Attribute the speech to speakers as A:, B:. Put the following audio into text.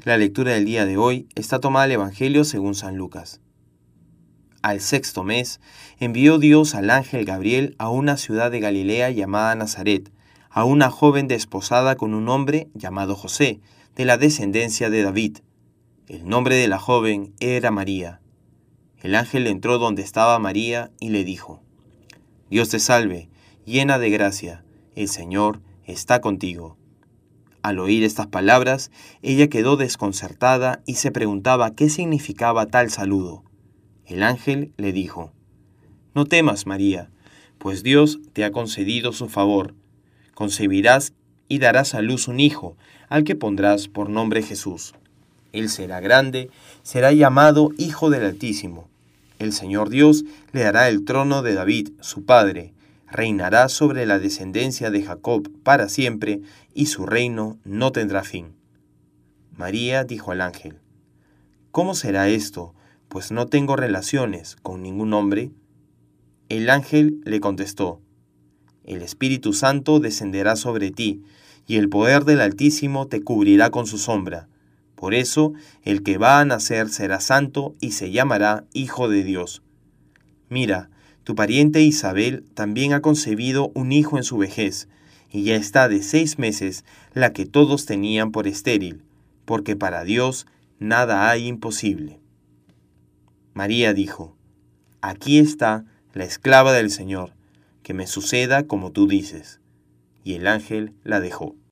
A: La lectura del día de hoy está tomada del Evangelio según San Lucas. Al sexto mes, envió Dios al ángel Gabriel a una ciudad de Galilea llamada Nazaret, a una joven desposada con un hombre llamado José, de la descendencia de David. El nombre de la joven era María. El ángel entró donde estaba María y le dijo: Dios te salve, llena de gracia, el Señor está contigo. Al oír estas palabras, ella quedó desconcertada y se preguntaba qué significaba tal saludo. El ángel le dijo: No temas, María, pues Dios te ha concedido su favor. Concebirás y darás a luz un hijo, al que pondrás por nombre Jesús. Él será grande, será llamado Hijo del Altísimo. El Señor Dios le dará el trono de David, su padre. Reinará sobre la descendencia de Jacob para siempre, y su reino no tendrá fin. María dijo al ángel: ¿Cómo será esto, pues no tengo relaciones con ningún hombre? El ángel le contestó: El Espíritu Santo descenderá sobre ti, y el poder del Altísimo te cubrirá con su sombra. Por eso, el que va a nacer será santo y se llamará Hijo de Dios. Mira, tu pariente Isabel también ha concebido un hijo en su vejez, y ya está de 6 meses la que todos tenían por estéril, porque para Dios nada hay imposible. María dijo: Aquí está la esclava del Señor, que me suceda como tú dices. Y el ángel la dejó.